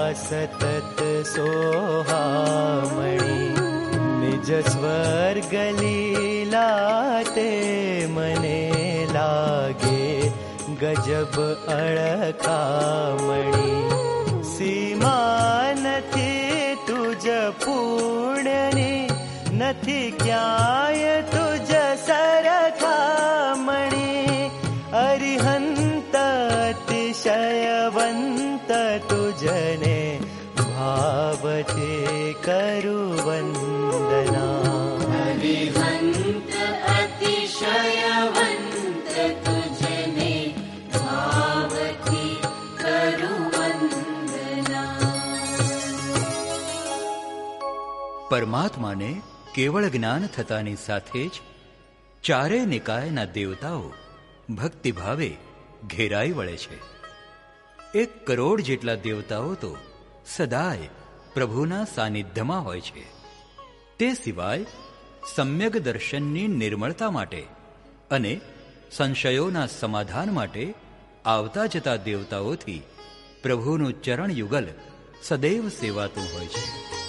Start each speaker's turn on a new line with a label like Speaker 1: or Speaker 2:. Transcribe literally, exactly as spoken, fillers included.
Speaker 1: સતત સોહામણી, નિજ સ્વર્ગ લીલા તે મને લાગે ગજબ અળખામણી. સીમા નથી તુજ પુણ્યની, નથી ક્યાંય તુજ સરખામણી. અરિહંત અતિશયવંત તુજને ભાવથી કરું વંદના.
Speaker 2: અરિહંત અતિશયવંત તુજને ભાવથી કરું વંદના.
Speaker 3: પરમાત્માને કેવળ જ્ઞાન થતાની સાથે જ ચારે નિકાયના દેવતાઓ ભક્તિભાવે ઘેરાઈ વળે છે. એક કરોડ જેટલા દેવતાઓ તો સદાય પ્રભુના સાનિધ્યમાં હોય છે. તે સિવાય સમ્યક દર્શનની નિર્મળતા માટે અને સંશયોના સમાધાન માટે આવતા જતા દેવતાઓથી પ્રભુનું ચરણ યુગલ સદૈવ સેવાતું હોય છે.